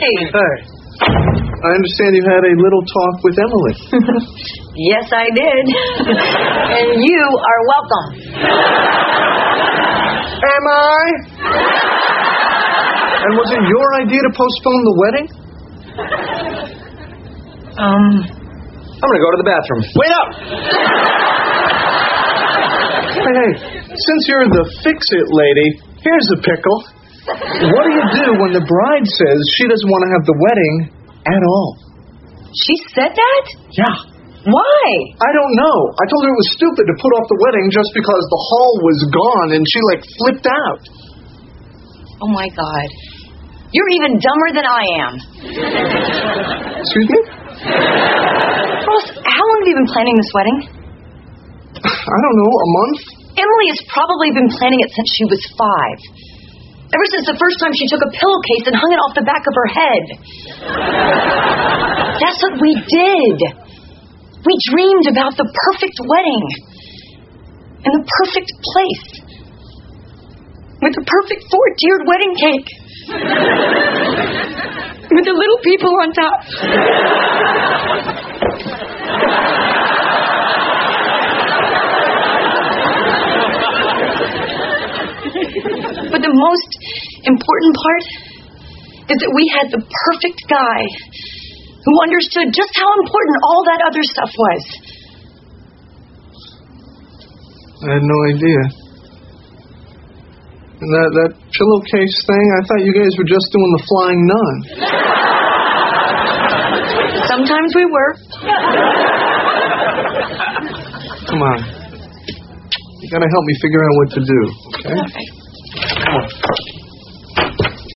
Hey. Hey. I understand you had a little talk with Emily. Yes, I did. And you are welcome. Am I? And was it your idea to postpone the wedding? I'm gonna go to the bathroom. Wait up! Hey, since you're the fix-it lady, here's a pickle. What do you do when the bride says she doesn't want to have the wedding at all? She said that? Yeah. Why? I don't know. I told her it was stupid to put off the wedding just because the hall was gone, and she, flipped out. Oh, my God. You're even dumber than I am. Excuse me? Ross, how long have you been planning this wedding? I don't know, a month? Emily has probably been planning it since she was 5. Ever since the first time she took a pillowcase and hung it off the back of her head. That's what we did. We dreamed about the perfect wedding. And the perfect place. With the perfect 4-tiered wedding cake. With the little people on top. But the most important part is that we had the perfect guy who understood just how important all that other stuff was. I had no idea. And that pillowcase thing, I thought you guys were just doing the flying nun. Sometimes we were. Come on. You gotta help me figure out what to do, okay? Okay. Come on.